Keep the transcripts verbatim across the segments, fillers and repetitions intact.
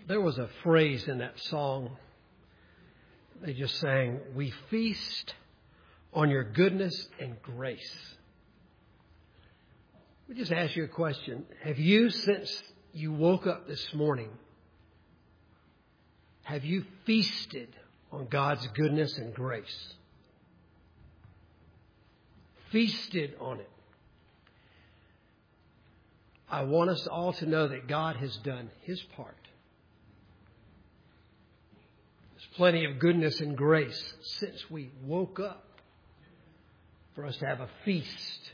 There was a phrase in that song. They just sang, "We feast on your goodness and grace." We just ask you a question. Have you, since you woke up this morning, have you feasted on God's goodness and grace? Feasted on it. I want us all to know that God has done His part. There's plenty of goodness and grace since we woke up for us to have a feast.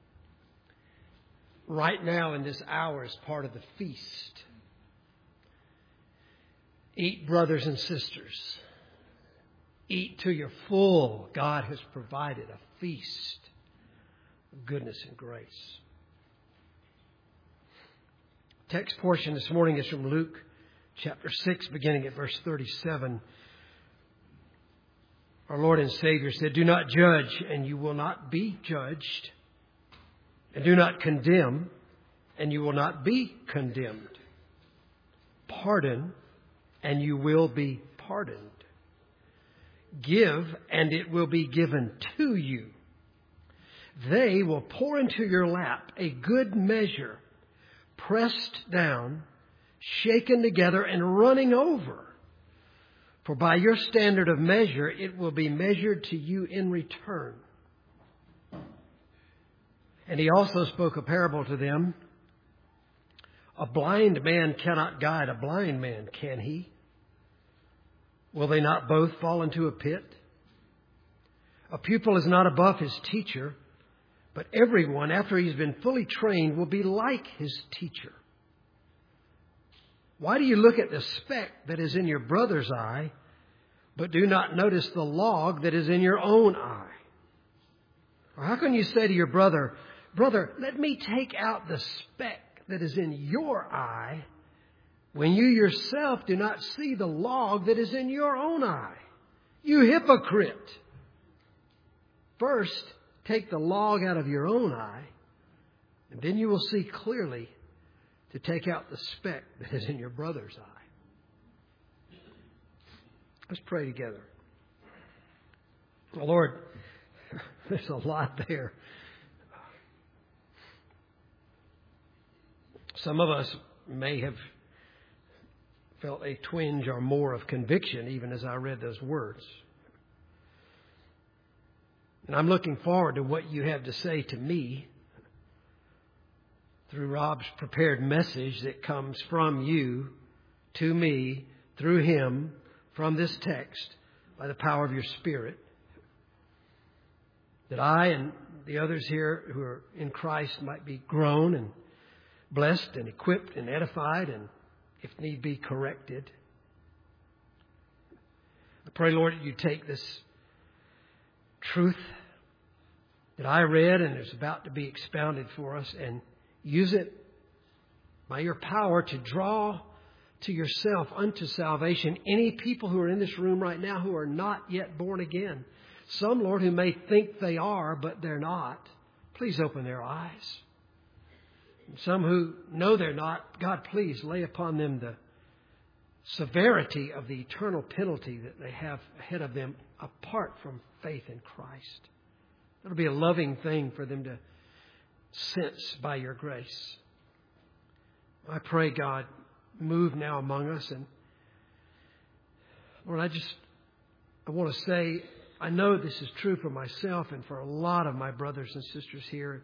Right now in this hour is part of the feast. Eat, brothers and sisters. Eat till you're full. God has provided a feast of goodness and grace. Text portion this morning is from Luke chapter six, beginning at verse thirty-seven. Our Lord and Savior said, "Do not judge, and you will not be judged. And do not condemn, and you will not be condemned. Pardon, and you will be pardoned. Give, and it will be given to you. They will pour into your lap a good measure, pressed down, shaken together, and running over. For by your standard of measure, it will be measured to you in return." And He also spoke a parable to them. "A blind man cannot guide a blind man, can he? Will they not both fall into a pit? A pupil is not above his teacher, but everyone, after he's been fully trained, will be like his teacher. Why do you look at the speck that is in your brother's eye, but do not notice the log that is in your own eye? Or how can you say to your brother, 'Brother, let me take out the speck that is in your eye,' when you yourself do not see the log that is in your own eye? You hypocrite! First, take the log out of your own eye, and then you will see clearly to take out the speck that is in your brother's eye." Let's pray together. Well, Lord, there's a lot there. Some of us may have felt a twinge or more of conviction even as I read those words. And I'm looking forward to what you have to say to me through Rob's prepared message that comes from you to me through him from this text by the power of your Spirit. That I and the others here who are in Christ might be grown and blessed and equipped and edified and, if need be, corrected. I pray, Lord, that you take this truth that I read and is about to be expounded for us and use it by your power to draw to yourself unto salvation any people who are in this room right now who are not yet born again. Some, Lord, who may think they are, but they're not. Please open their eyes. And some who know they're not, God, please lay upon them the severity of the eternal penalty that they have ahead of them apart from faith in Christ. It'll be a loving thing for them to sense by your grace. I pray, God, move now among us. And Lord, I just, I want to say, I know this is true for myself and for a lot of my brothers and sisters here.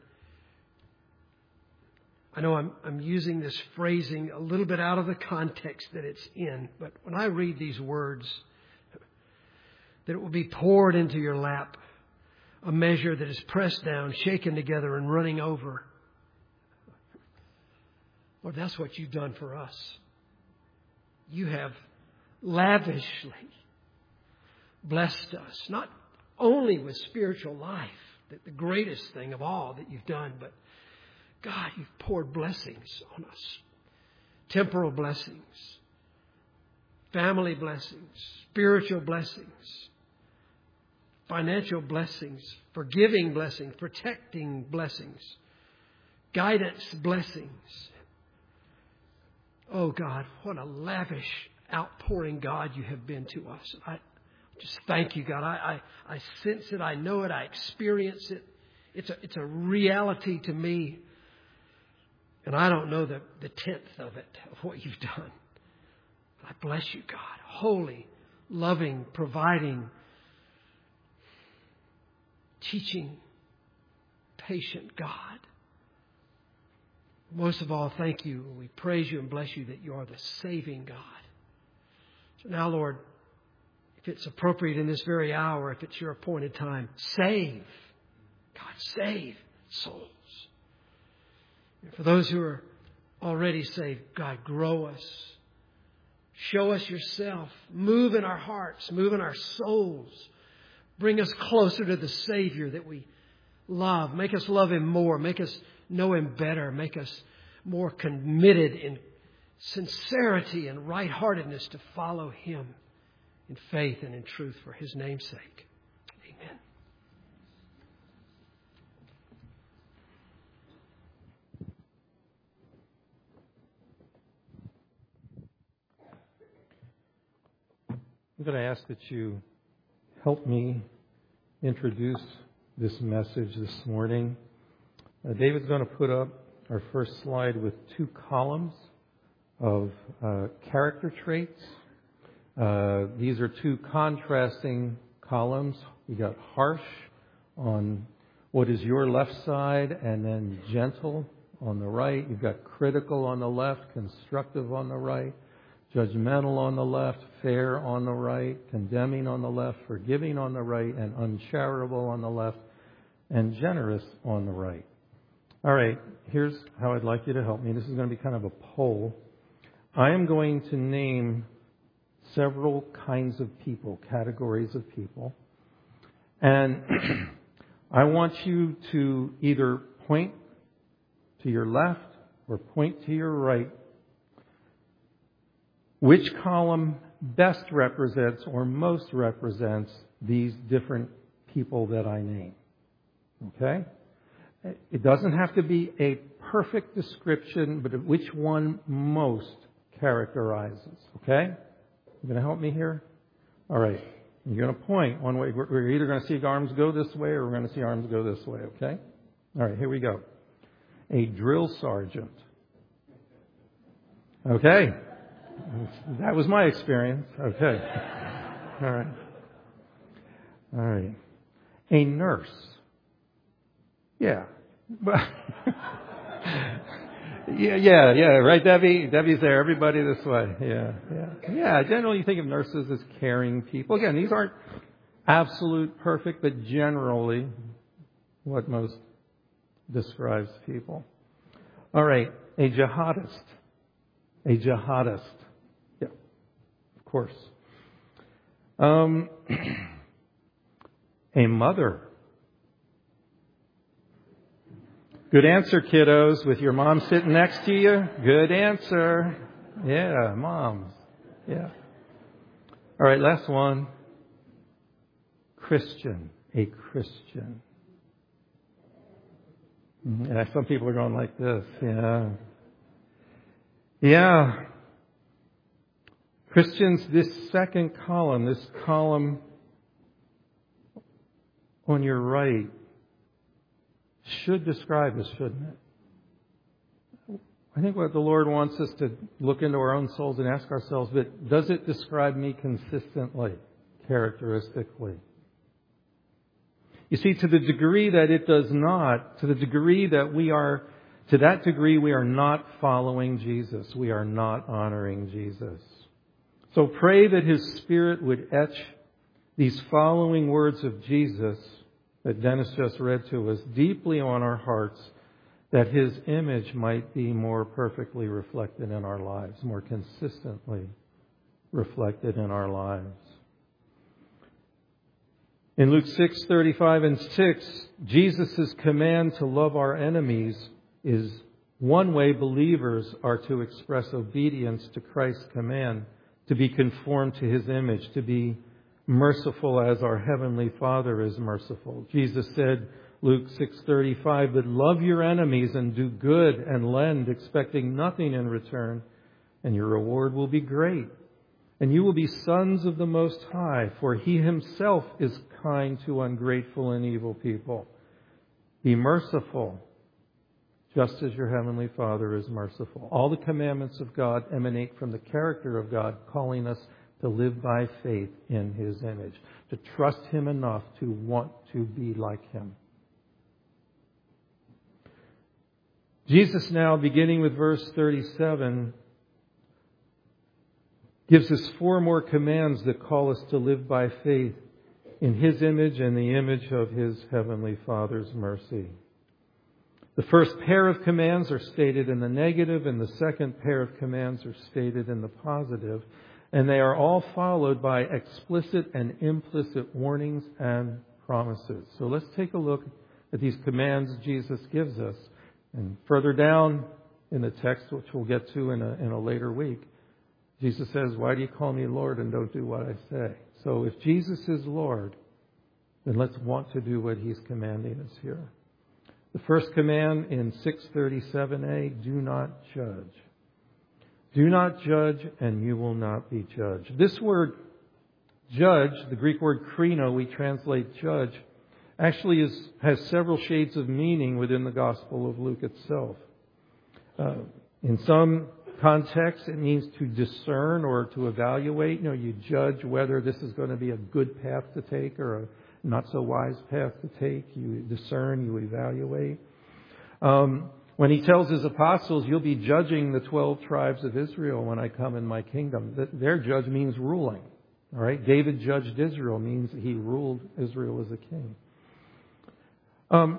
I know I'm, I'm using this phrasing a little bit out of the context that it's in, but when I read these words, that it will be poured into your lap, a measure that is pressed down, shaken together, and running over. Lord, that's what you've done for us. You have lavishly blessed us, not only with spiritual life, that the greatest thing of all that you've done, but God, you've poured blessings on us. Temporal blessings, family blessings, spiritual blessings, financial blessings, forgiving blessings, protecting blessings, guidance blessings, Oh God, what a lavish outpouring, God, you have been to us. I just thank you, God. I, I, I sense it. I know it. I experience it. It's a, it's a reality to me. And I don't know the, the tenth of it, of what you've done. But I bless you, God. Holy, loving, providing, teaching, patient God. Most of all, thank you. We praise you and bless you that you are the saving God. So now, Lord, if it's appropriate in this very hour, if it's your appointed time, save. God, save souls. And for those who are already saved, God, grow us. Show us yourself. Move in our hearts. Move in our souls. Bring us closer to the Savior that we love. Make us love Him more. Make us know Him better. Make us more committed in sincerity and right-heartedness to follow Him in faith and in truth for His name's sake. Amen. I'm going to ask that you help me introduce this message this morning. Uh, David's going to put up our first slide with two columns of uh, character traits. Uh, these are two contrasting columns. You got harsh on what is your left side, and then gentle on the right. You've got critical on the left, constructive on the right, judgmental on the left, fair on the right, condemning on the left, forgiving on the right, and uncharitable on the left, and generous on the right. All right, here's how I'd like you to help me. This is going to be kind of a poll. I am going to name several kinds of people, categories of people. And I want you to either point to your left or point to your right. Which column best represents or most represents these different people that I name? Okay? It doesn't have to be a perfect description, but which one most characterizes. Okay? You going to help me here? All right. You're going to point one way. We're either going to see arms go this way or we're going to see arms go this way. Okay? All right. Here we go. A drill sergeant. Okay. That was my experience. Okay. All right. All right. A nurse. Yeah. yeah, yeah, yeah. Right, Debbie? Debbie's there. Everybody this way. Yeah, yeah. Yeah, generally you think of nurses as caring people. Again, these aren't absolute perfect, but generally what most describes people. All right. A jihadist. A jihadist. Yeah, of course. Um, a mother. Good answer, kiddos. With your mom sitting next to you, good answer. Yeah, moms. Yeah. All right, last one. Christian. A Christian. Yeah, some people are going like this. Yeah. Yeah. Christians, this second column, this column on your right, should describe us, shouldn't it? I think what the Lord wants us to look into our own souls and ask ourselves, but does it describe me consistently, characteristically? You see, to the degree that it does not, to the degree that we are, to that degree we are not following Jesus. We are not honoring Jesus. So pray that His Spirit would etch these following words of Jesus that Dennis just read to us deeply on our hearts, that His image might be more perfectly reflected in our lives, more consistently reflected in our lives. In Luke six thirty-five and six, Jesus' command to love our enemies is one way believers are to express obedience to Christ's command, to be conformed to His image, to be merciful as our Heavenly Father is merciful. Jesus said, Luke six thirty-five, but love your enemies and do good and lend, expecting nothing in return, and your reward will be great. And you will be sons of the Most High, for He Himself is kind to ungrateful and evil people. Be merciful, just as your Heavenly Father is merciful. All the commandments of God emanate from the character of God, calling us to live by faith in His image, to trust Him enough to want to be like Him. Jesus now, beginning with verse thirty-seven, gives us four more commands that call us to live by faith in His image and the image of His Heavenly Father's mercy. The first pair of commands are stated in the negative, and the second pair of commands are stated in the positive. And they are all followed by explicit and implicit warnings and promises. So let's take a look at these commands Jesus gives us. And further down in the text, which we'll get to in a, in a later week, Jesus says, why do you call me Lord and don't do what I say? So if Jesus is Lord, then let's want to do what He's commanding us here. The first command in six thirty-seven a, do not judge. Do not judge, and you will not be judged. This word judge, the Greek word krino, we translate judge, actually is, has several shades of meaning within the Gospel of Luke itself. Uh, in some contexts, it means to discern or to evaluate. You know, you judge whether this is going to be a good path to take or a not so wise path to take. You discern, you evaluate. Um, when He tells His apostles, you'll be judging the twelve tribes of Israel when I come in my kingdom. Their judge means ruling. All right, David judged Israel means he ruled Israel as a king. Um,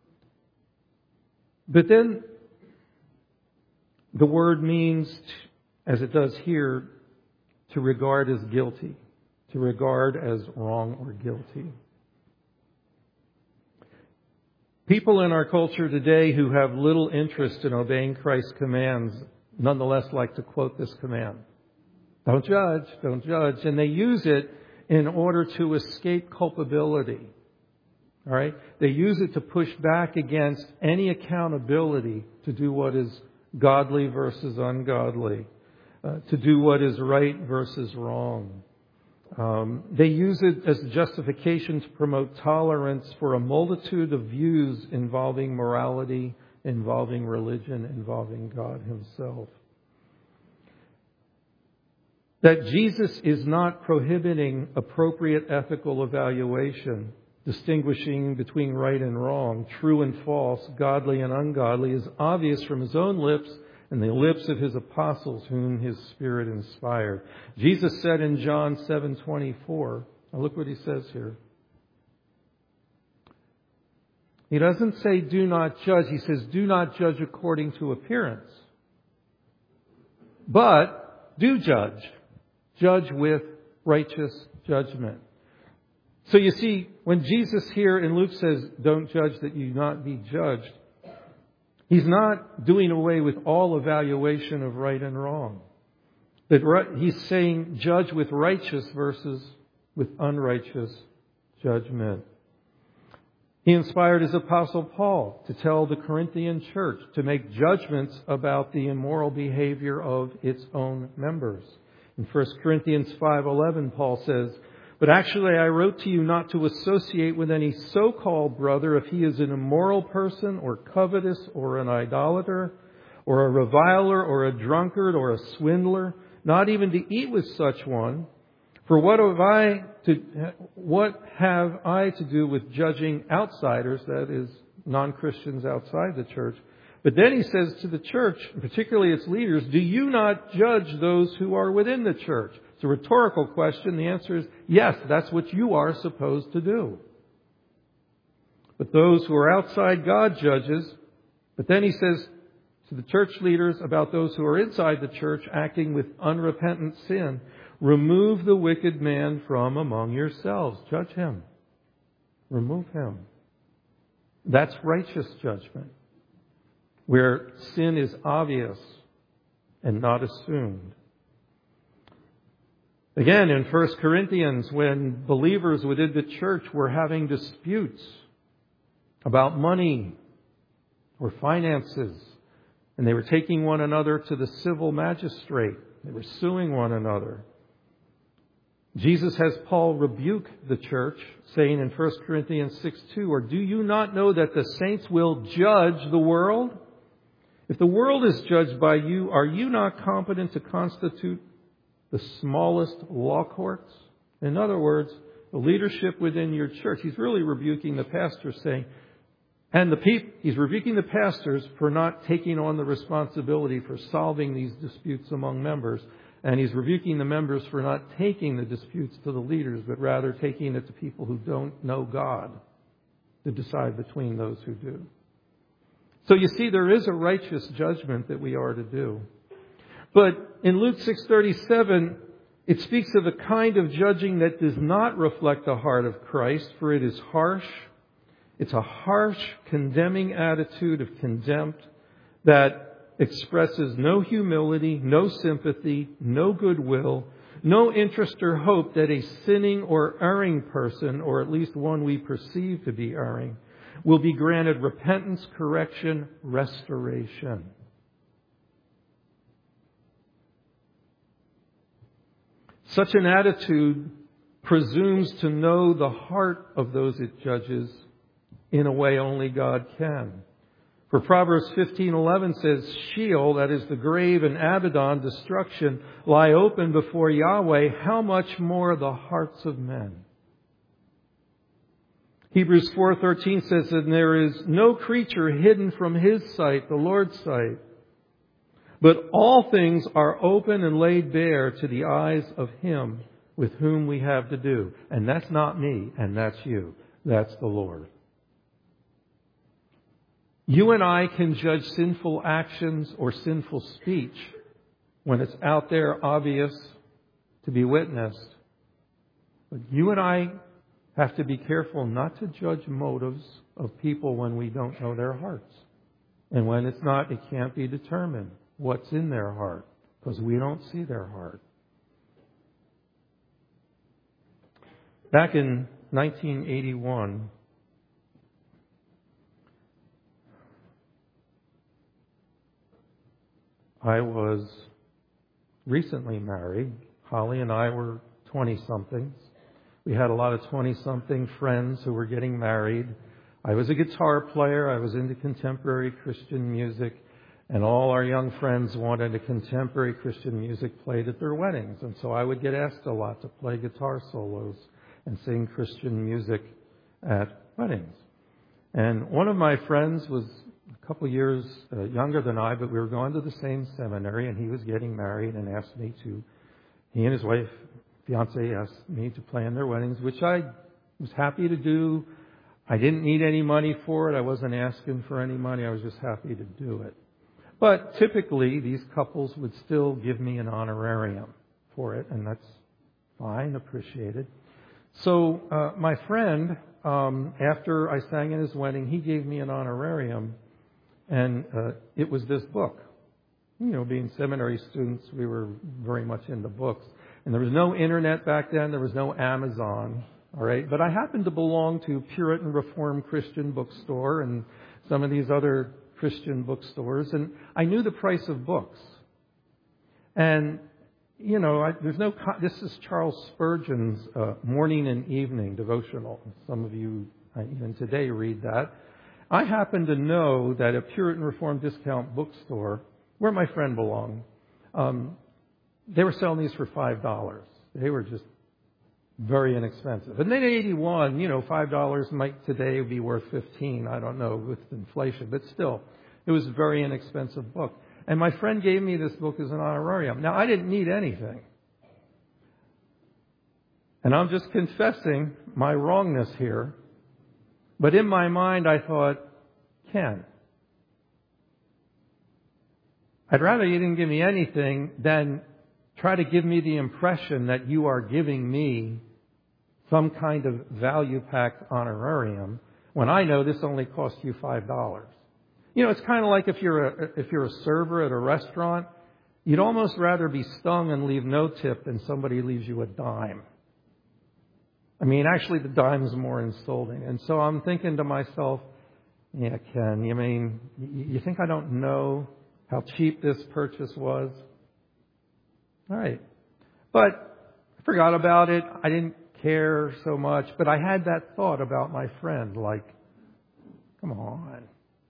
but then the word means, as it does here, to regard as guilty, to regard as wrong or guilty. People in our culture today who have little interest in obeying Christ's commands nonetheless like to quote this command. Don't judge, don't judge. And they use it in order to escape culpability. All right? They use it to push back against any accountability to do what is godly versus ungodly, uh, to do what is right versus wrong. Um, they use it as a justification to promote tolerance for a multitude of views involving morality, involving religion, involving God Himself. That Jesus is not prohibiting appropriate ethical evaluation, distinguishing between right and wrong, true and false, godly and ungodly, is obvious from His own lips and the lips of His apostles whom His Spirit inspired. Jesus said in John seven twenty-four, now look what He says here. He doesn't say do not judge. He says do not judge according to appearance. But do judge. Judge with righteous judgment. So you see, when Jesus here in Luke says, don't judge that you not be judged, He's not doing away with all evaluation of right and wrong. But He's saying judge with righteous versus with unrighteous judgment. He inspired His Apostle Paul to tell the Corinthian church to make judgments about the immoral behavior of its own members. In First Corinthians five eleven, Paul says, but actually I wrote to you not to associate with any so-called brother if he is an immoral person or covetous or an idolater or a reviler or a drunkard or a swindler, not even to eat with such one. For what have I to, what have I to do with judging outsiders, that is, non-Christians outside the church? But then he says to the church, particularly its leaders, do you not judge those who are within the church? It's a rhetorical question. The answer is yes, that's what you are supposed to do. But those who are outside, God judges. But then he says to the church leaders about those who are inside the church acting with unrepentant sin, remove the wicked man from among yourselves. Judge him. Remove him. That's righteous judgment, where sin is obvious and not assumed. Again, in First Corinthians, when believers within the church were having disputes about money or finances, And they were taking one another to the civil magistrate. They were suing one another. Jesus has Paul rebuke the church, saying in First Corinthians six two, or do you not know that the saints will judge the world? If the world is judged by you, are you not competent to constitute the smallest law courts? In other words, the leadership within your church. He's really rebuking the pastors, saying, and the people, he's rebuking the pastors for not taking on the responsibility for solving these disputes among members. And he's rebuking the members for not taking the disputes to the leaders, but rather taking it to people who don't know God to decide between those who do. So you see, there is a righteous judgment that we are to do. But in Luke six thirty-seven, it speaks of a kind of judging that does not reflect the heart of Christ, for it is harsh. It's a harsh, condemning attitude of contempt that expresses no humility, no sympathy, no goodwill, no interest or hope that a sinning or erring person, or at least one we perceive to be erring, will be granted repentance, correction, restoration. Such an attitude presumes to know the heart of those it judges in a way only God can. For Proverbs fifteen eleven says, Sheol, that is the grave, and Abaddon, destruction, lie open before Yahweh. How much more the hearts of men? Hebrews four thirteen says that there is no creature hidden from His sight, the Lord's sight. But all things are open and laid bare to the eyes of Him with whom we have to do. And that's not me, and that's you. That's the Lord. You and I can judge sinful actions or sinful speech when it's out there, obvious, to be witnessed. But you and I have to be careful not to judge motives of people when we don't know their hearts. And when it's not, it can't be determined what's in their heart, because we don't see their heart. Back in nineteen eighty-one, I was recently married. Holly and I were twenty-somethings. We had a lot of twenty-something friends who were getting married. I was a guitar player. I was into contemporary Christian music. And all our young friends wanted a contemporary Christian music played at their weddings. And so I would get asked a lot to play guitar solos and sing Christian music at weddings. And one of my friends was a couple years uh, younger than I, but we were going to the same seminary, and he was getting married and asked me to, he and his wife, fiance, asked me to play in their weddings, which I was happy to do. I didn't need any money for it. I wasn't asking for any money. I was just happy to do it. But typically, these couples would still give me an honorarium for it, and that's fine, appreciated. So uh, my friend, um, after I sang at his wedding, he gave me an honorarium, and uh, it was this book. You know, being seminary students, we were very much into books. And there was no internet back then. There was no Amazon, all right? But I happened to belong to Puritan Reformed Christian Bookstore and some of these other Christian bookstores, and I knew the price of books. And, you know, I, there's no, this is Charles Spurgeon's uh, morning and evening devotional. Some of you, uh, even today, read that. I happen to know that a Puritan Reformed discount bookstore, where my friend belonged, um, they were selling these for five dollars. They were just very inexpensive. And then in eighty-one, you know, five dollars might today be worth fifteen dollars. I don't know, with inflation. But still, it was a very inexpensive book. And my friend gave me this book as an honorarium. Now, I didn't need anything. And I'm just confessing my wrongness here. But in my mind, I thought, Ken, I'd rather you didn't give me anything than try to give me the impression that you are giving me some kind of value-packed honorarium when I know this only costs you five dollars. You know, it's kind of like if you're a, if you're a server at a restaurant, you'd almost rather be stung and leave no tip than somebody leaves you a dime. I mean, actually, the dime's more insulting. And so I'm thinking to myself, yeah, Ken, you mean, you think I don't know how cheap this purchase was. All right. But I forgot about it. I didn't care so much. But I had that thought about my friend, like, come on.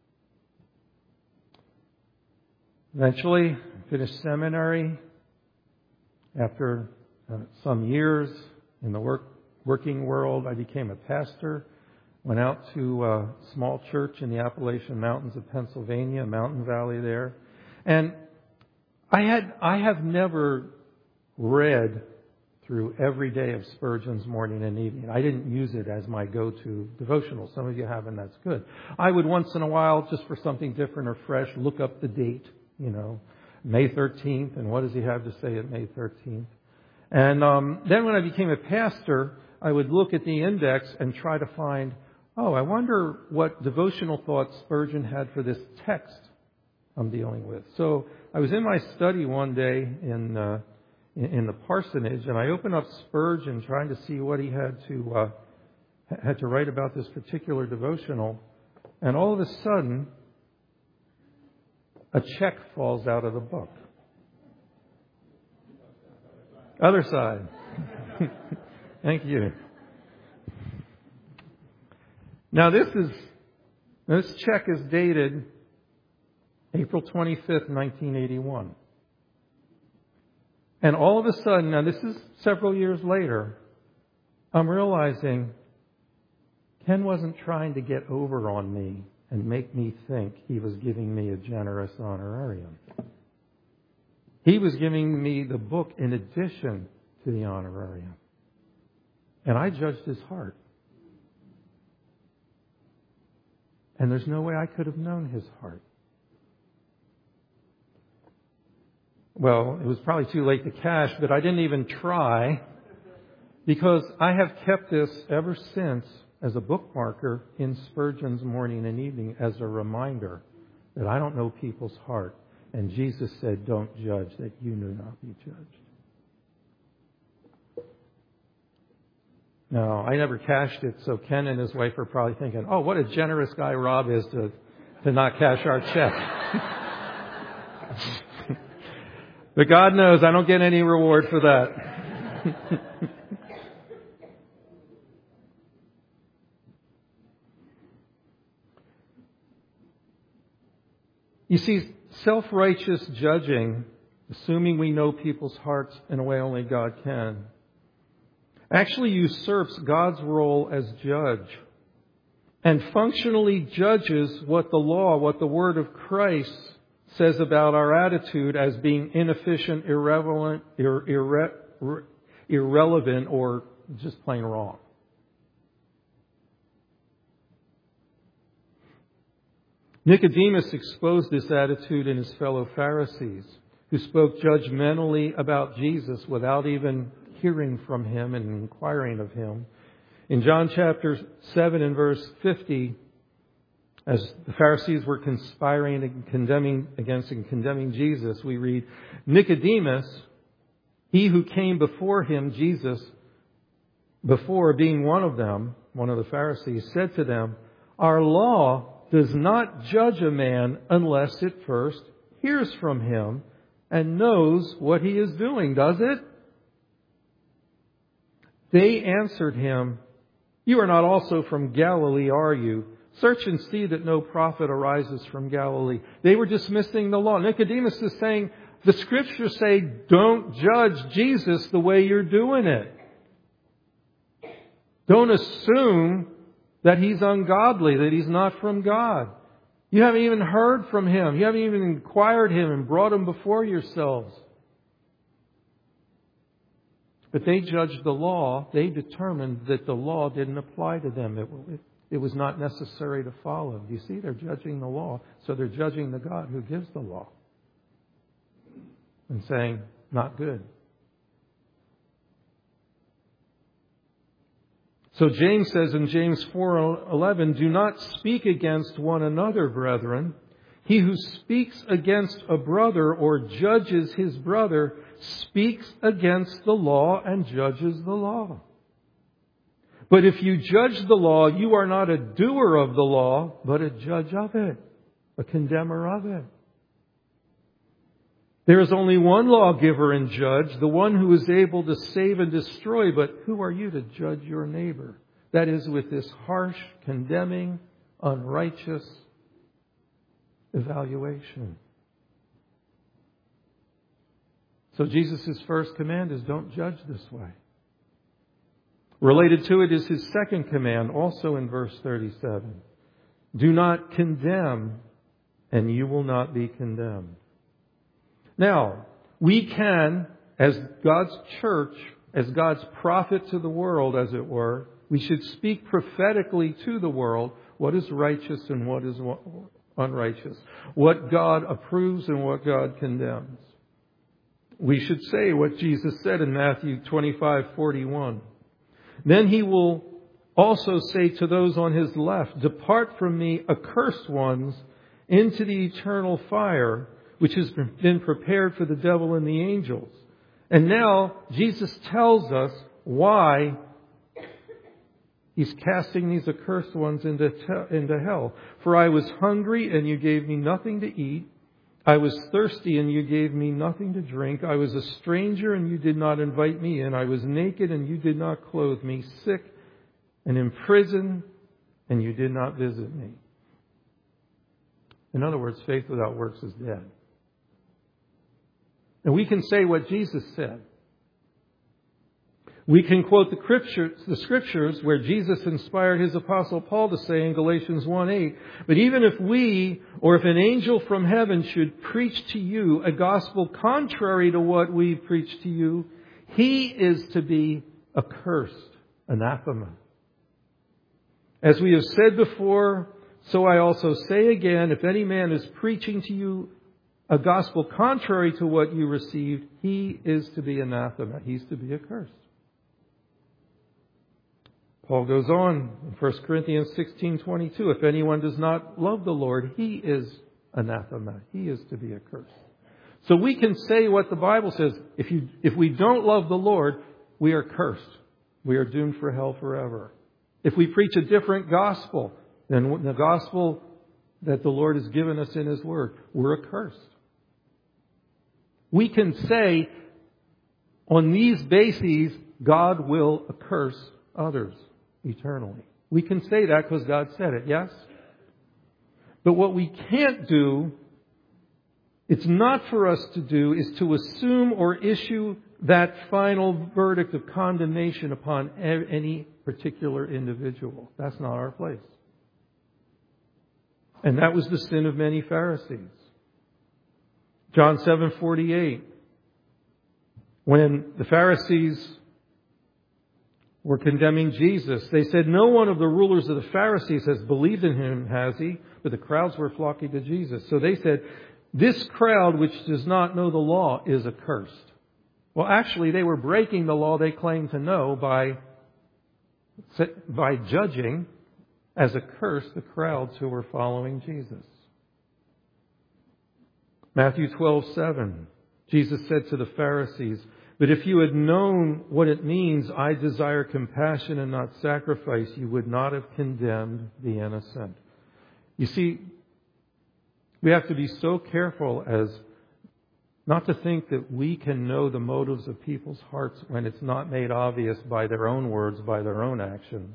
Eventually, finished seminary. After uh, some years in the work, working world, I became a pastor. Went out to a small church in the Appalachian Mountains of Pennsylvania, Mountain Valley there. And I had, I have never read through every day of Spurgeon's morning and evening. I didn't use it as my go-to devotional. Some of you have, and that's good. I would once in a while, just for something different or fresh, look up the date, you know, May thirteenth, and what does he have to say at May thirteenth? And um, then when I became a pastor, I would look at the index and try to find, oh, I wonder what devotional thoughts Spurgeon had for this text I'm dealing with. So I was in my study one day in uh, in the parsonage, and I opened up Spurgeon trying to see what he had to uh, had to write about this particular devotional, and all of a sudden, a check falls out of the book. Other side. Thank you. Now this is this check is dated April twenty-fifth, nineteen eighty-one. And all of a sudden, now this is several years later, I'm realizing Ken wasn't trying to get over on me and make me think he was giving me a generous honorarium. He was giving me the book in addition to the honorarium. And I judged his heart. And there's no way I could have known his heart. Well, it was probably too late to cash, but I didn't even try because I have kept this ever since as a bookmarker in Spurgeon's morning and evening as a reminder that I don't know people's heart. And Jesus said, don't judge that you do not be judged. No, I never cashed it, so Ken and his wife are probably thinking, oh, what a generous guy Rob is to, to not cash our check. But God knows I don't get any reward for that. You see, self-righteous judging, assuming we know people's hearts in a way only God can, actually usurps God's role as judge and functionally judges what the law, what the Word of Christ says about our attitude as being inefficient, irrelevant, irre, irre, irrelevant, or just plain wrong. Nicodemus exposed this attitude in his fellow Pharisees, who spoke judgmentally about Jesus without even hearing from him and inquiring of him. In John chapter seven and verse fifty, as the Pharisees were conspiring and condemning against and condemning Jesus, we read, Nicodemus, he who came before him, Jesus, before being one of them, one of the Pharisees, said to them, our law does not judge a man unless it first hears from him and knows what he is doing, does it? They answered him, you are not also from Galilee, are you? Search and see that no prophet arises from Galilee. They were dismissing the law. Nicodemus is saying, the Scriptures say, don't judge Jesus the way you're doing it. Don't assume that he's ungodly, that he's not from God. You haven't even heard from him. You haven't even inquired him and brought him before yourselves. But they judged the law. They determined that the law didn't apply to them. It, it, it was not necessary to follow. You see, they're judging the law. So they're judging the God who gives the law. And saying, not good. So James says in James four eleven, do not speak against one another, brethren. He who speaks against a brother or judges his brother speaks against the law and judges the law. But if you judge the law, you are not a doer of the law, but a judge of it, a condemner of it. There is only one lawgiver and judge, the one who is able to save and destroy. But who are you to judge your neighbor? That is, with this harsh, condemning, unrighteous evaluation. So Jesus' first command is don't judge this way. Related to it is His second command, also in verse thirty-seven. Do not condemn, and you will not be condemned. Now, we can, as God's church, as God's prophet to the world, as it were, we should speak prophetically to the world what is righteous and what is unrighteous, what God approves and what God condemns. We should say what Jesus said in Matthew twenty-five forty-one. Then He will also say to those on His left, depart from me, accursed ones, into the eternal fire, which has been prepared for the devil and the angels. And now Jesus tells us why He's casting these accursed ones into, te- into hell. For I was hungry and you gave me nothing to eat. I was thirsty and you gave me nothing to drink. I was a stranger and you did not invite me in. I was naked and you did not clothe me. Sick and in prison and you did not visit me. In other words, faith without works is dead. And we can say what Jesus said. We can quote the scriptures, the scriptures where Jesus inspired His apostle Paul to say in Galatians one eight, but even if we, or if an angel from heaven should preach to you a gospel contrary to what we preach to you, he is to be accursed, anathema. As we have said before, so I also say again, if any man is preaching to you a gospel contrary to what you received, he is to be anathema. He's to be accursed. Paul goes on in First Corinthians sixteen twenty-two. If anyone does not love the Lord, he is anathema. He is to be accursed. So we can say what the Bible says. If you, if we don't love the Lord, we are cursed. We are doomed for hell forever. If we preach a different gospel than the gospel that the Lord has given us in His Word, we're accursed. We can say, on these bases, God will accurse others eternally. We can say that because God said it, yes? But what we can't do, it's not for us to do, is to assume or issue that final verdict of condemnation upon any particular individual. That's not our place. And that was the sin of many Pharisees. John seven forty-eight. When the Pharisees were condemning Jesus, they said, no one of the rulers of the Pharisees has believed in Him, has he? But the crowds were flocking to Jesus. So they said, this crowd which does not know the law is accursed. Well, actually, they were breaking the law they claimed to know by, by judging as accursed the crowds who were following Jesus. Matthew twelve seven. Jesus said to the Pharisees, but if you had known what it means, I desire compassion and not sacrifice, you would not have condemned the innocent. You see, we have to be so careful as not to think that we can know the motives of people's hearts when it's not made obvious by their own words, by their own actions.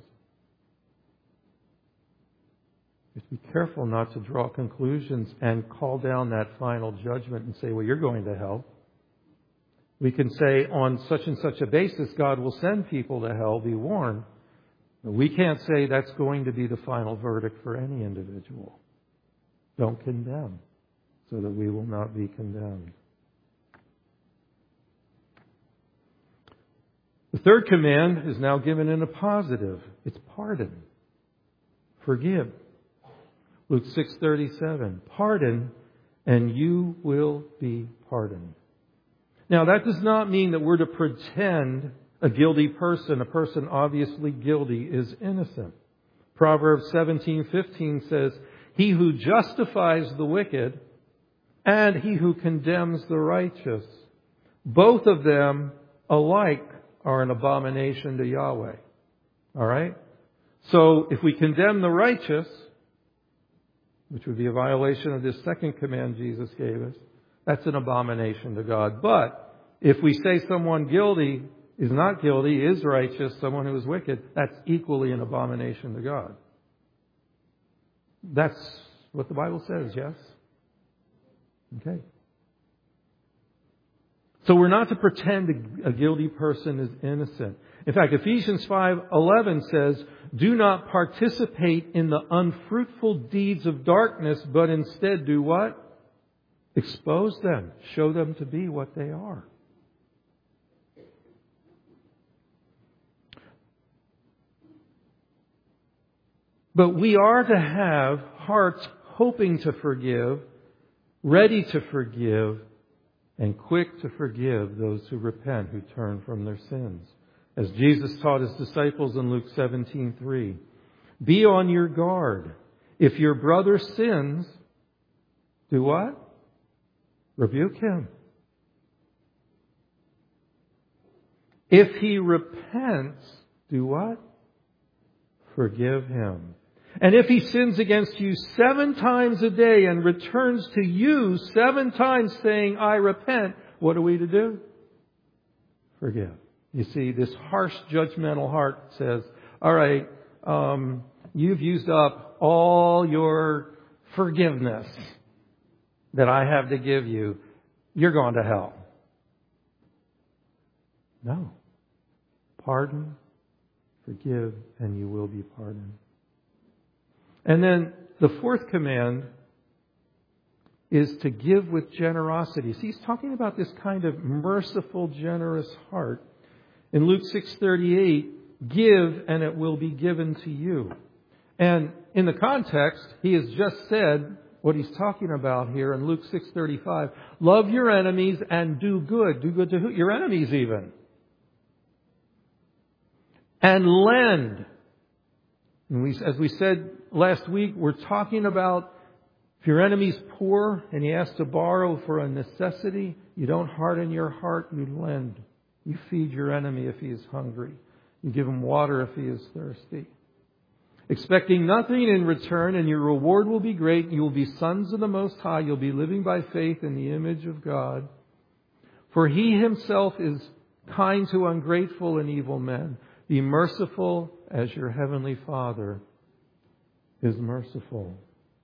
Just be careful not to draw conclusions and call down that final judgment and say, well, you're going to hell. We can say on such and such a basis, God will send people to hell, be warned. But we can't say that's going to be the final verdict for any individual. Don't condemn, so that we will not be condemned. The third command is now given in a positive. It's pardon. Forgive. Luke six thirty-seven. Pardon, and you will be pardoned. Now, that does not mean that we're to pretend a guilty person, a person obviously guilty, is innocent. Proverbs seventeen fifteen says, he who justifies the wicked and he who condemns the righteous, both of them alike are an abomination to Yahweh. All right? So if we condemn the righteous, which would be a violation of this second command Jesus gave us, that's an abomination to God. But if we say someone guilty is not guilty, is righteous, someone who is wicked, that's equally an abomination to God. That's what the Bible says, yes? Okay. So we're not to pretend a guilty person is innocent. In fact, Ephesians five eleven says, "Do not participate in the unfruitful deeds of darkness, but instead do what? Expose them. Show them to be what they are." But we are to have hearts hoping to forgive, ready to forgive, and quick to forgive those who repent, who turn from their sins. As Jesus taught His disciples in Luke seventeen three, "Be on your guard. If your brother sins, do what? Rebuke him. If he repents, do what? Forgive him. And if he sins against you seven times a day and returns to you seven times saying, 'I repent,' what are we to do? Forgive." You see, this harsh, judgmental heart says, all right, um, you've used up all your forgiveness that I have to give you. You're going to hell. No. Pardon, forgive, and you will be pardoned. And then the fourth command is to give with generosity. See, he's talking about this kind of merciful, generous heart. In Luke six thirty-eight, "Give and it will be given to you." And in the context, he has just said what he's talking about here in Luke six thirty-five. Love your enemies and do good. Do good to who? Your enemies even. And lend. And we, as we said last week, we're talking about if your enemy's poor and he has to borrow for a necessity, you don't harden your heart, you lend. You feed your enemy if he is hungry. You give him water if he is thirsty. Expecting nothing in return, and your reward will be great. You will be sons of the Most High. You'll be living by faith in the image of God. For He Himself is kind to ungrateful and evil men. Be merciful as your Heavenly Father is merciful.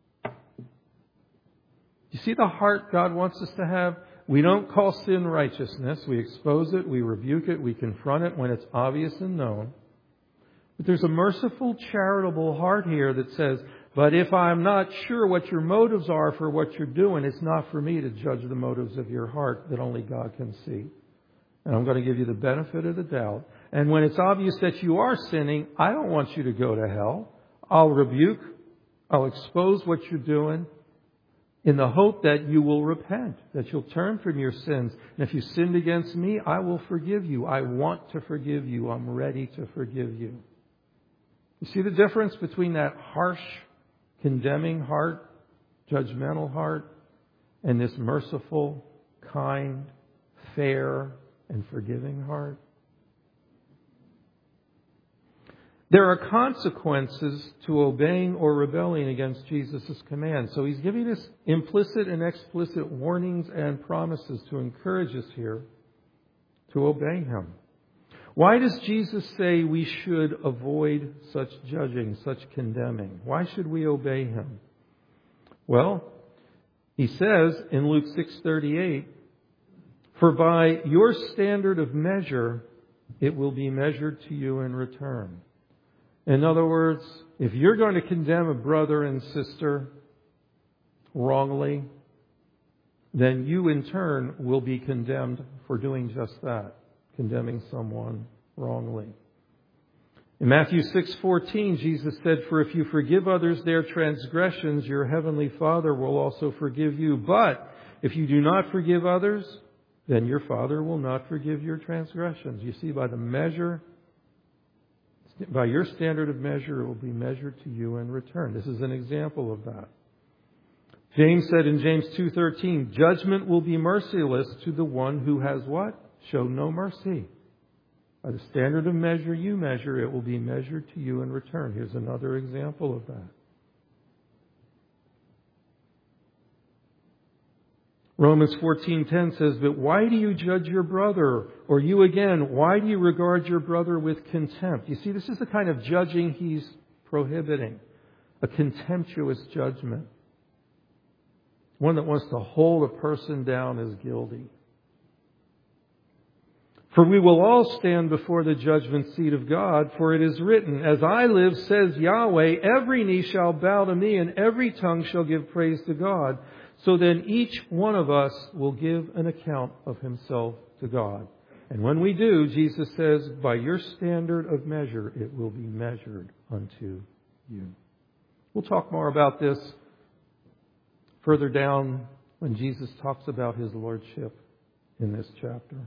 You see the heart God wants us to have? We don't call sin righteousness. We expose it, we rebuke it, we confront it when it's obvious and known. But there's a merciful, charitable heart here that says, but if I'm not sure what your motives are for what you're doing, it's not for me to judge the motives of your heart that only God can see. And I'm going to give you the benefit of the doubt. And when it's obvious that you are sinning, I don't want you to go to hell. I'll rebuke, I'll expose what you're doing, in the hope that you will repent, that you'll turn from your sins. And if you sinned against me, I will forgive you. I want to forgive you. I'm ready to forgive you. You see the difference between that harsh, condemning heart, judgmental heart, and this merciful, kind, fair, and forgiving heart? There are consequences to obeying or rebelling against Jesus' command. So He's giving us implicit and explicit warnings and promises to encourage us here to obey Him. Why does Jesus say we should avoid such judging, such condemning? Why should we obey Him? Well, He says in Luke six thirty-eight, "For by your standard of measure, it will be measured to you in return." In other words, if you're going to condemn a brother and sister wrongly, then you in turn will be condemned for doing just that, condemning someone wrongly. In Matthew six fourteen, Jesus said, "For if you forgive others their transgressions, your heavenly Father will also forgive you. But if you do not forgive others, then your Father will not forgive your transgressions." You see, by the measure By your standard of measure, it will be measured to you in return. This is an example of that. James said in James two thirteen, "Judgment will be merciless to the one who has" what? "Shown no mercy." By the standard of measure you measure, it will be measured to you in return. Here's another example of that. Romans fourteen ten says, "But why do you judge your brother?" Or you again, "Why do you regard your brother with contempt?" You see, this is the kind of judging he's prohibiting. A contemptuous judgment. One that wants to hold a person down as guilty. "For we will all stand before the judgment seat of God, for it is written, 'As I live, says Yahweh, every knee shall bow to me, and every tongue shall give praise to God.' So then each one of us will give an account of himself to God. And when we do," Jesus says, "by your standard of measure, it will be measured unto you." We'll talk more about this further down when Jesus talks about His Lordship in this chapter.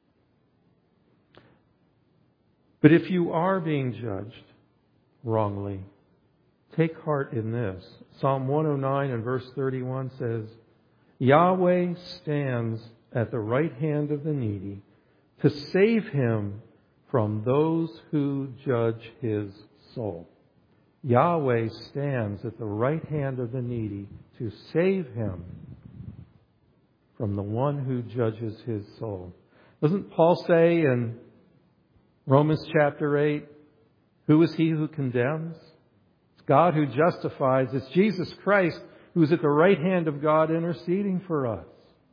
But if you are being judged wrongly, take heart in this. Psalm one oh nine and verse thirty-one says, "Yahweh stands at the right hand of the needy to save him from those who judge his soul." Yahweh stands at the right hand of the needy to save him from the one who judges his soul. Doesn't Paul say in Romans chapter eight, "Who is he who condemns? It's God who justifies. It's Jesus Christ who is at the right hand of God interceding for us."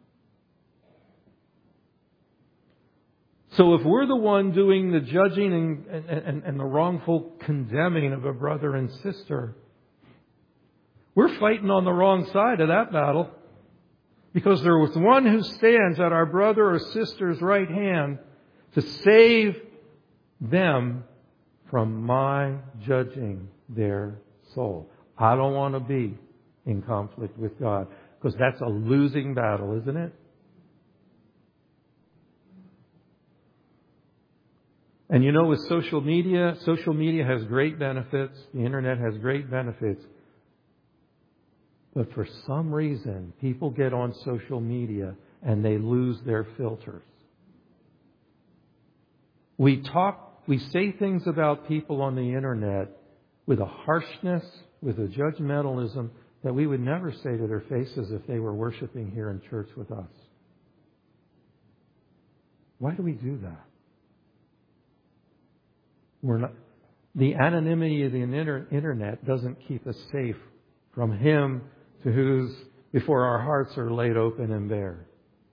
So if we're the one doing the judging and, and, and the wrongful condemning of a brother and sister, we're fighting on the wrong side of that battle. Because there was one who stands at our brother or sister's right hand to save them from my judging their soul. I don't want to be in conflict with God, because that's a losing battle, isn't it? And you know, with social media, social media has great benefits. The internet has great benefits. But for some reason, people get on social media and they lose their filters. We talk, we say things about people on the internet with a harshness, with a judgmentalism that we would never say to their faces if they were worshiping here in church with us. Why do we do that? We're not, the anonymity of the inter, internet doesn't keep us safe from Him to whose before our hearts are laid open and bare.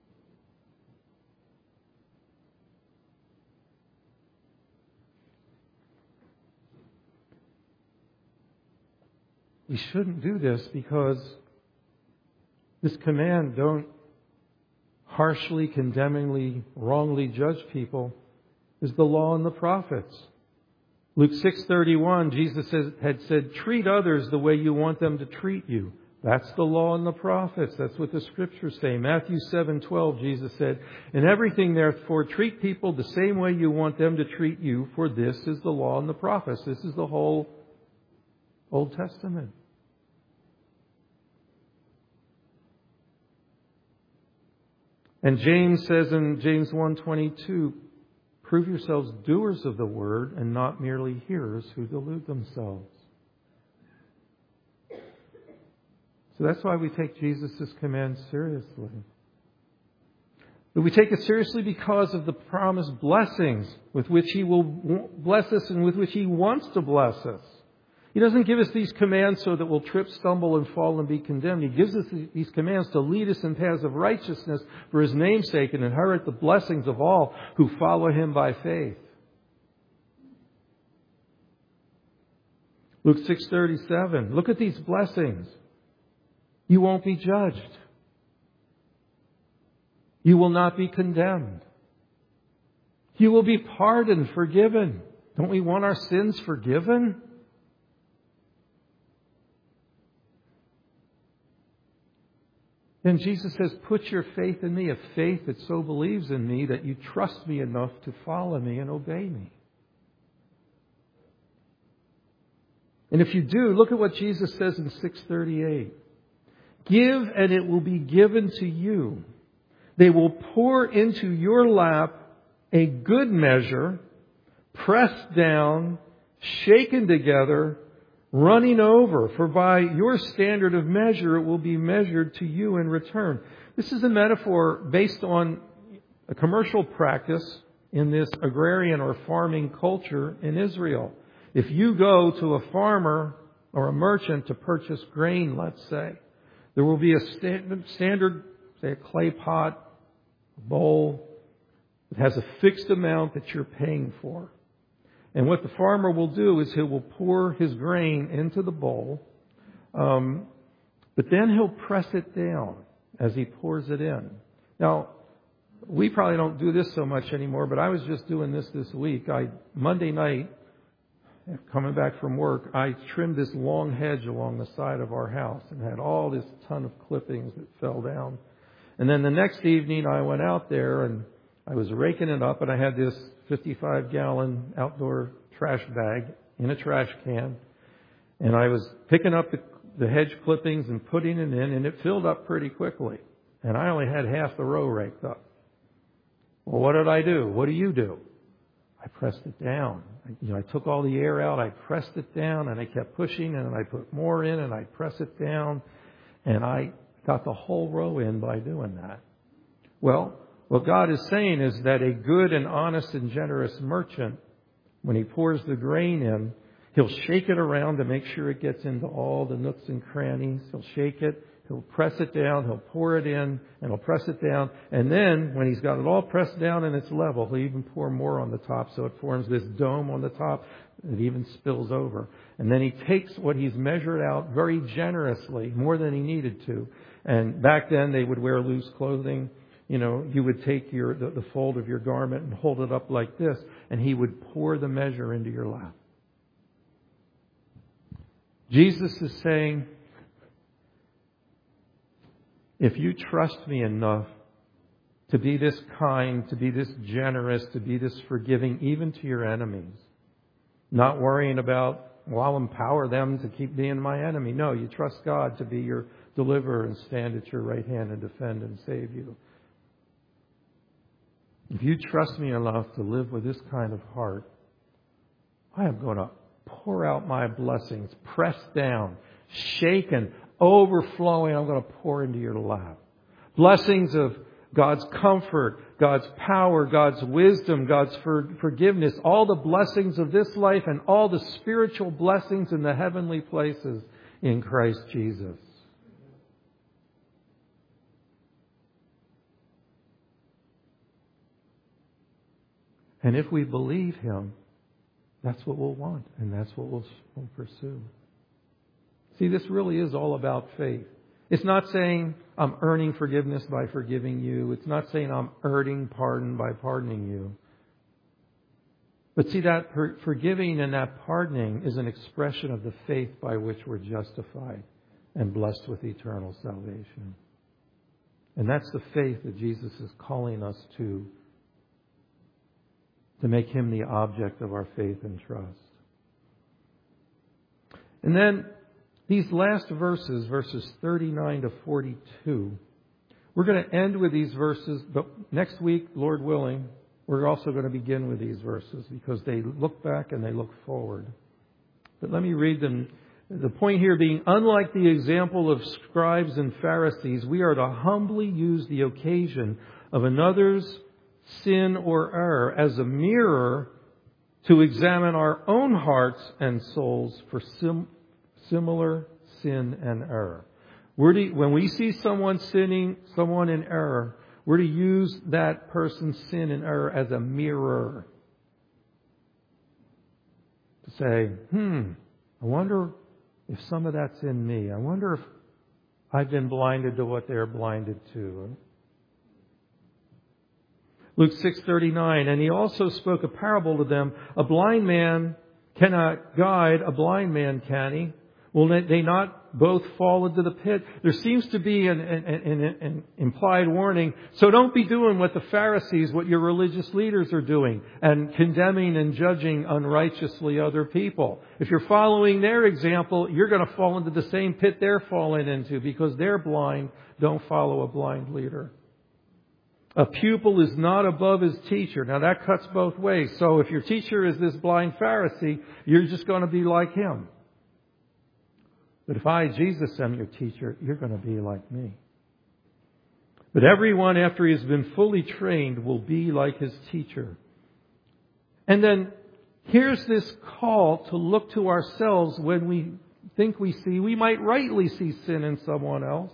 We shouldn't do this because this command, don't harshly, condemningly, wrongly judge people, is the law and the prophets. Luke six thirty-one, Jesus says, had said, "Treat others the way you want them to treat you." That's the law and the prophets. That's what the Scriptures say. Matthew seven twelve, Jesus said, "In everything, therefore, treat people the same way you want them to treat you, for this is the law and the prophets." This is the whole Old Testament. And James says in James one twenty-two, "Prove yourselves doers of the word and not merely hearers who delude themselves." So that's why we take Jesus' command seriously. But we take it seriously because of the promised blessings with which He will bless us and with which He wants to bless us. He doesn't give us these commands so that we'll trip, stumble, and fall and be condemned. He gives us these commands to lead us in paths of righteousness for His name's sake and inherit the blessings of all who follow Him by faith. Luke six thirty-seven. Look at these blessings. You won't be judged. You will not be condemned. You will be pardoned, forgiven. Don't we want our sins forgiven? Then Jesus says, "Put your faith in me," a faith that so believes in me that you trust me enough to follow me and obey me. And if you do, look at what Jesus says in six thirty-eight. "Give and it will be given to you. They will pour into your lap a good measure, pressed down, shaken together, running over. For by your standard of measure, it will be measured to you in return." This is a metaphor based on a commercial practice in this agrarian or farming culture in Israel. If you go to a farmer or a merchant to purchase grain, let's say, there will be a stand, standard, say a clay pot, a bowl. It has a fixed amount that you're paying for. And what the farmer will do is he will pour his grain into the bowl, um, but then he'll press it down as he pours it in. Now, we probably don't do this so much anymore, but I was just doing this this week. I Monday night, coming back from work, I trimmed this long hedge along the side of our house and had all this ton of clippings that fell down. And then the next evening, I went out there and I was raking it up, and I had this fifty-five gallon outdoor trash bag in a trash can. And I was picking up the, the hedge clippings and putting it in, and it filled up pretty quickly. And I only had half the row raked up. Well, what did I do? What do you do? I pressed it down. I, you know, I took all the air out, I pressed it down, and I kept pushing, and I put more in, and I press it down. And I got the whole row in by doing that. Well, what God is saying is that a good and honest and generous merchant, when he pours the grain in, he'll shake it around to make sure it gets into all the nooks and crannies. He'll shake it, he'll press it down, he'll pour it in, and he'll press it down. And then, when he's got it all pressed down and it's level, he'll even pour more on the top so it forms this dome on the top. It even spills over. And then he takes what he's measured out very generously, more than he needed to. And back then, they would wear loose clothing. You know, you would take your the, the fold of your garment and hold it up like this, and he would pour the measure into your lap. Jesus is saying, if you trust me enough to be this kind, to be this generous, to be this forgiving, even to your enemies, not worrying about, well, I'll empower them to keep being my enemy. No, you trust God to be your deliverer and stand at your right hand and defend and save you. If you trust me enough to live with this kind of heart, I am going to pour out my blessings, pressed down, shaken, overflowing. I'm going to pour into your lap. Blessings of God's comfort, God's power, God's wisdom, God's for- forgiveness, all the blessings of this life and all the spiritual blessings in the heavenly places in Christ Jesus. And if we believe Him, that's what we'll want, and that's what we'll, we'll pursue. See, this really is all about faith. It's not saying I'm earning forgiveness by forgiving you. It's not saying I'm earning pardon by pardoning you. But see, that for, forgiving and that pardoning is an expression of the faith by which we're justified and blessed with eternal salvation. And that's the faith that Jesus is calling us to, to make Him the object of our faith and trust. And then these last verses, verses thirty-nine to forty-two, we're going to end with these verses, but next week, Lord willing, we're also going to begin with these verses because they look back and they look forward. But let me read them. The point here being, unlike the example of scribes and Pharisees, we are to humbly use the occasion of another's sin or error as a mirror to examine our own hearts and souls for sim- similar sin and error. We're to, when we see someone sinning, someone in error, we're to use that person's sin and error as a mirror to say, hmm, I wonder if some of that's in me. I wonder if I've been blinded to what they're blinded to. Luke six thirty-nine, and He also spoke a parable to them. A blind man cannot guide a blind man, can he? Will they not both fall into the pit? There seems to be an, an, an, an implied warning. So don't be doing what the Pharisees, what your religious leaders are doing, and condemning and judging unrighteously other people. If you're following their example, you're going to fall into the same pit they're falling into because they're blind. Don't follow a blind leader. A pupil is not above his teacher. Now that cuts both ways. So if your teacher is this blind Pharisee, you're just going to be like him. But if I, Jesus, am your teacher, you're going to be like me. But everyone, after he has been fully trained, will be like his teacher. And then here's this call to look to ourselves when we think we see. We might rightly see sin in someone else.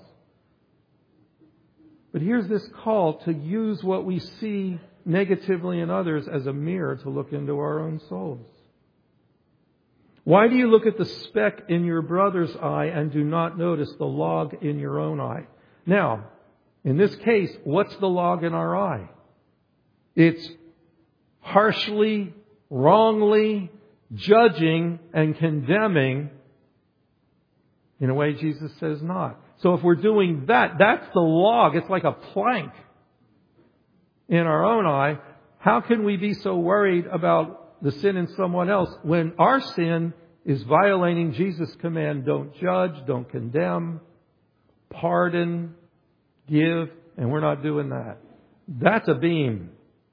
But here's this call to use what we see negatively in others as a mirror to look into our own souls. Why do you look at the speck in your brother's eye and do not notice the log in your own eye? Now, in this case, what's the log in our eye? It's harshly, wrongly judging and condemning in a way Jesus says not. So if we're doing that, that's the log. It's like a plank in our own eye. How can we be so worried about the sin in someone else when our sin is violating Jesus' command? Don't judge, don't condemn, pardon, give, and we're not doing that. That's a beam.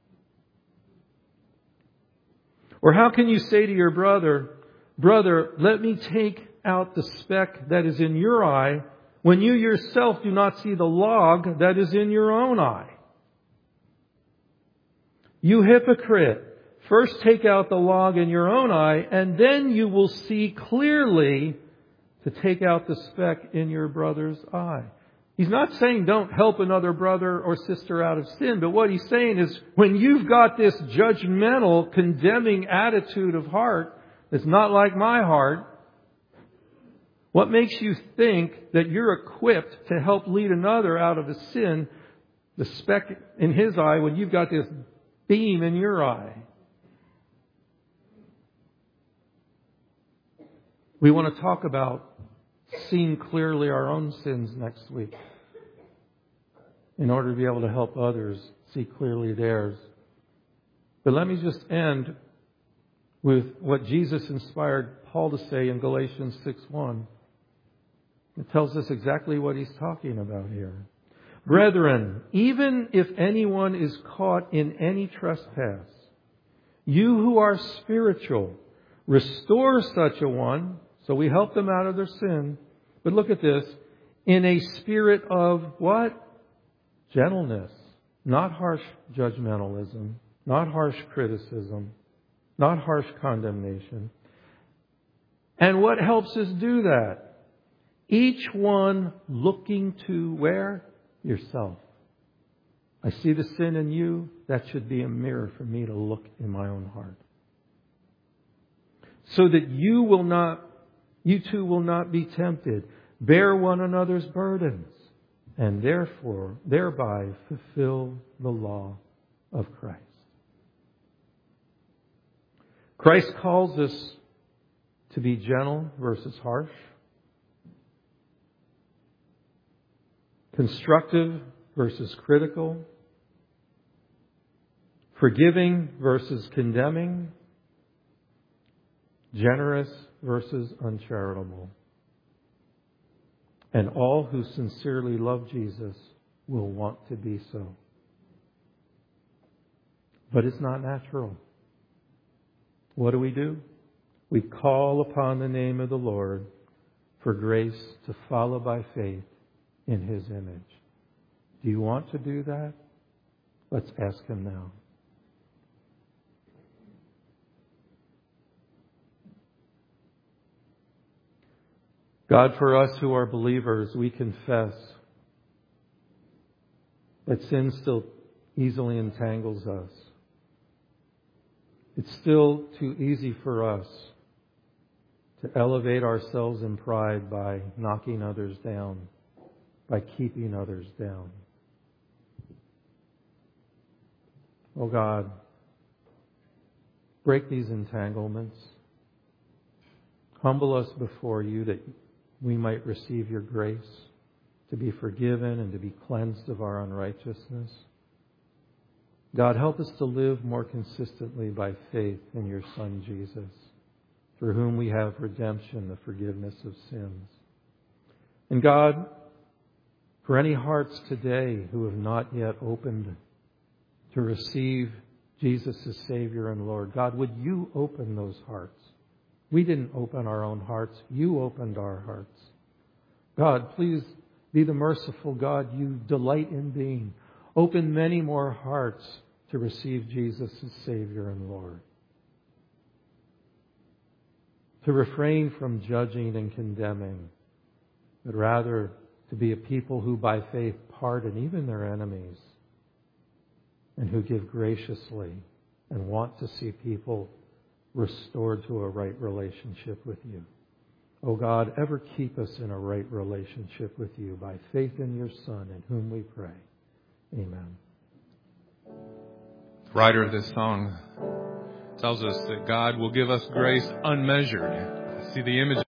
Or how can you say to your brother, brother, let me take out the speck that is in your eye, when you yourself do not see the log that is in your own eye? You hypocrite, first take out the log in your own eye, and then you will see clearly to take out the speck in your brother's eye. He's not saying don't help another brother or sister out of sin, but what he's saying is when you've got this judgmental, condemning attitude of heart that's not like my heart, what makes you think that you're equipped to help lead another out of a sin, the speck in his eye, when you've got this beam in your eye? We want to talk about seeing clearly our own sins next week in order to be able to help others see clearly theirs. But let me just end with what Jesus inspired Paul to say in Galatians six one. It tells us exactly what he's talking about here. Brethren, even if anyone is caught in any trespass, you who are spiritual, restore such a one. So we help them out of their sin. But look at this. In a spirit of what? Gentleness. Not harsh judgmentalism. Not harsh criticism. Not harsh condemnation. And what helps us do that? Each one looking to where? Yourself. I see the sin in you. That should be a mirror for me to look in my own heart. So that you will not, you too will not be tempted. Bear one another's burdens, and therefore, thereby fulfill the law of Christ. Christ calls us to be gentle versus harsh, constructive versus critical, forgiving versus condemning, generous versus uncharitable. And all who sincerely love Jesus will want to be so. But it's not natural. What do we do? We call upon the name of the Lord for grace to follow by faith in His image. Do you want to do that? Let's ask Him now. God, for us who are believers, we confess that sin still easily entangles us. It's still too easy for us to elevate ourselves in pride by knocking others down, by keeping others down. Oh God, break these entanglements. Humble us before you that we might receive your grace to be forgiven and to be cleansed of our unrighteousness. God, help us to live more consistently by faith in your Son, Jesus, through whom we have redemption, the forgiveness of sins. And God, for any hearts today who have not yet opened to receive Jesus as Savior and Lord, God, would you open those hearts? We didn't open our own hearts. You opened our hearts. God, please Be the merciful God you delight in being. Open many more hearts to receive Jesus as Savior and Lord. To refrain from judging and condemning, but rather to be a people who by faith pardon even their enemies and who give graciously and want to see people restored to a right relationship with you. Oh God, ever keep us in a right relationship with you by faith in your Son, in whom we pray. Amen. The writer of this song tells us that God will give us grace unmeasured. See the image